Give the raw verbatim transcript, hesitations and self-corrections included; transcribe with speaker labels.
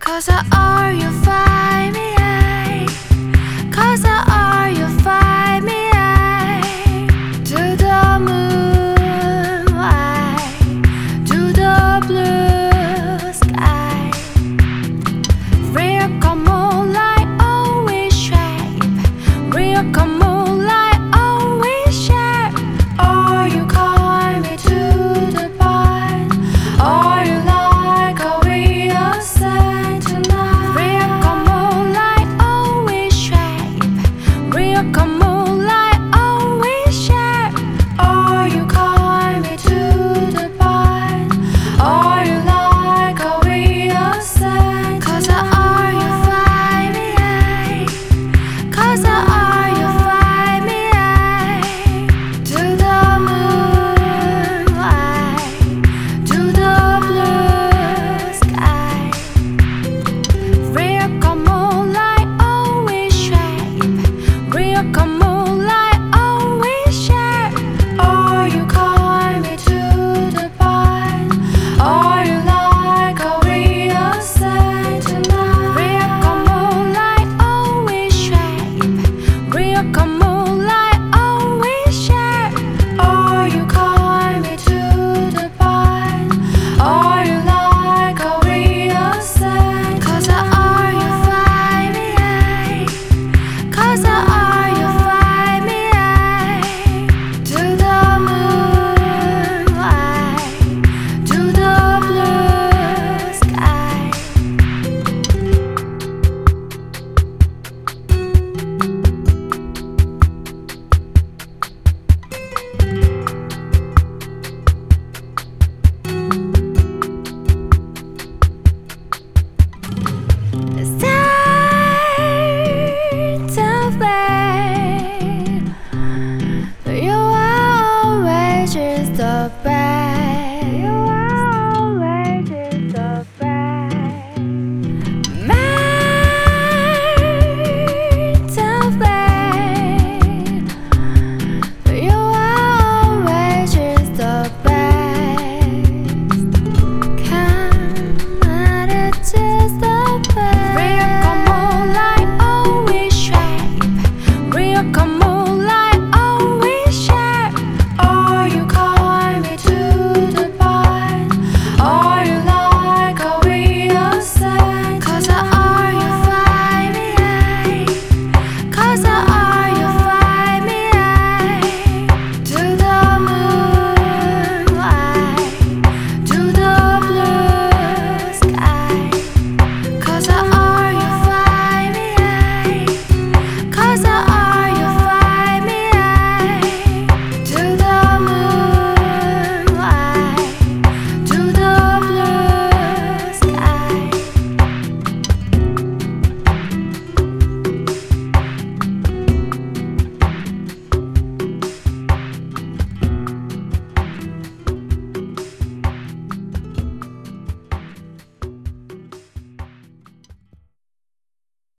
Speaker 1: Cause I are you find me I Cause I are you find me I To the moonlight, to the blue sky. Real come moonlight always shape, real come moonlight always shape. Or you call me to the past, or